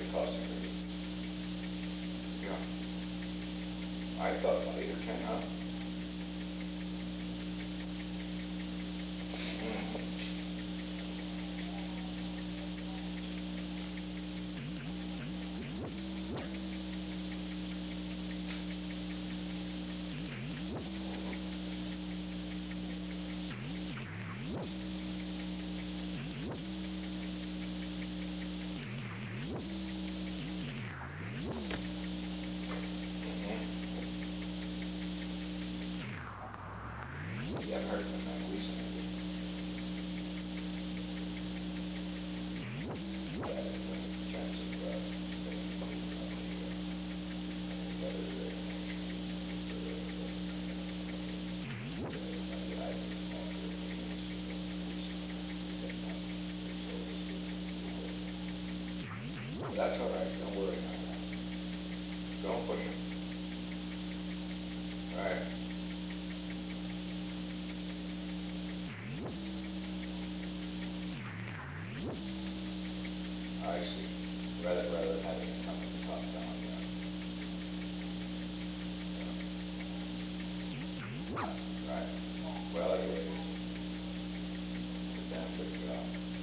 cost increase. Yeah. I thought 8 or 10, huh? Mm. Mm-hmm. Yeah, I've heard from them recently. That the chance of staying on the weather the island off the news recently. That's all right. Don't worry about that. Don't push it. Right. I see. Rather than having it come at the top down. Yeah. Yeah. Right. Well, anyway, it's a damn good job.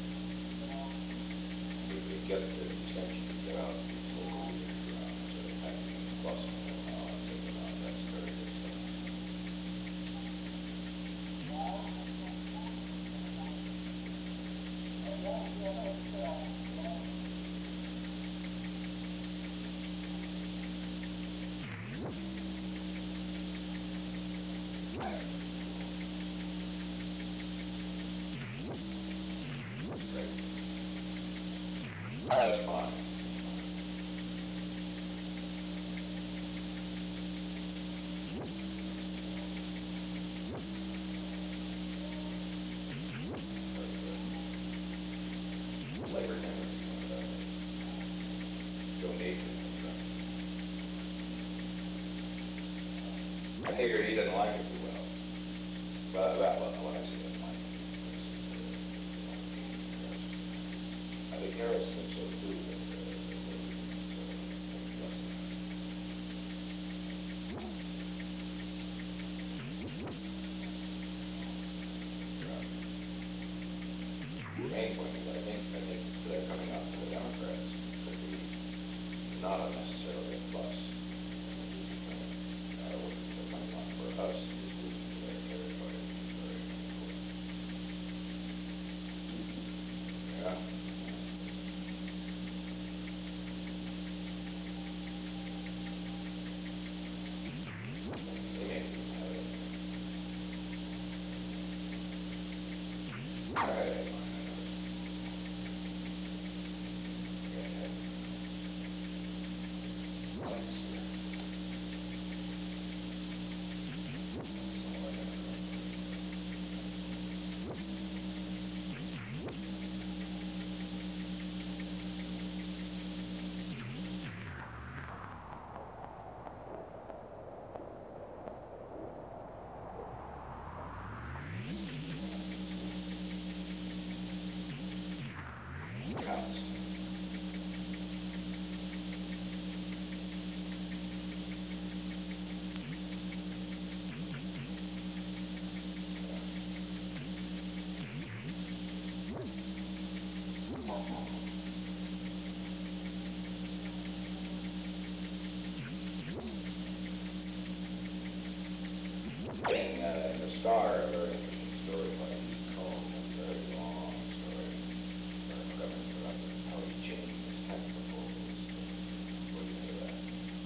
If we get the extension to get out before we hit the ground instead of having it plus take it out, that's very good stuff. Great. That's fine. Very good. Labor tender. Donation. I figured he didn't like it too well. Well, when I say doesn't like it, I think Harris thinks so too. The main point is, I think they're coming out for the Democrats could be not unnecessarily a plus. They're coming out for us is losing their territory, which is very important. Yeah. They may even have it. Right. Yeah. Let's see. Counts. Being in the Star, a very interesting story by Lee Cohn, a very long story. Governor Corrupted, how he changed his tax proposals. What do you think of that?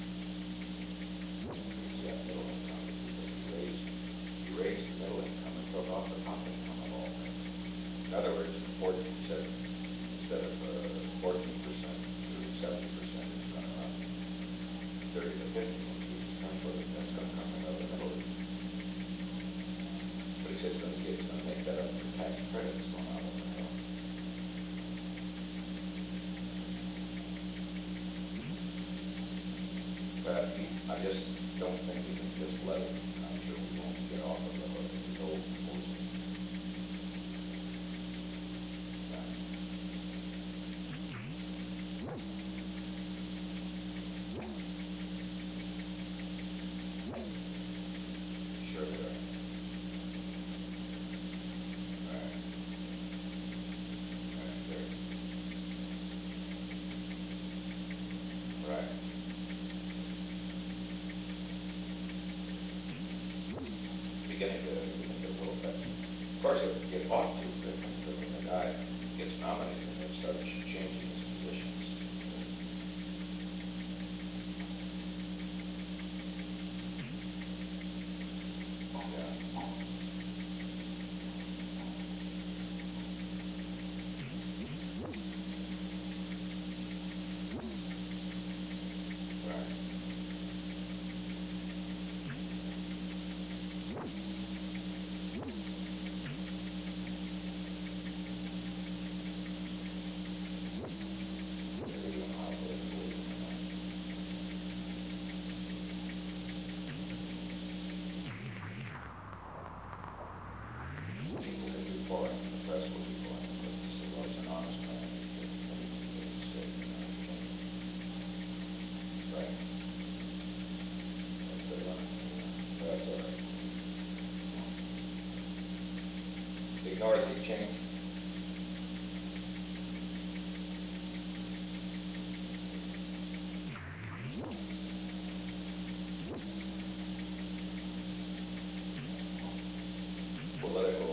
Yeah, middle income, because he raised the middle income and took off the top income of all things. In other words, he said instead of 14% to 70%, it's going to 30 to 50. That's going to come right out of the middle. But he says it's going to make that up for tax credits going out of the middle. But I just don't think we can just let it. I'm sure we won't get off of the hook with his old proposal. Yeah. beginning to get a little bit. Of course, it would get off too quick until when the guy gets nominated and then starts changing his positions. Yeah. Right. Maybe I'm not really believing in that. People will be for him, the press will be for him, but they say, well, he's an honest man, and he didn't make a mistake, you know, he changed. Right. That's good on him. That's all right. Ignore the change. Political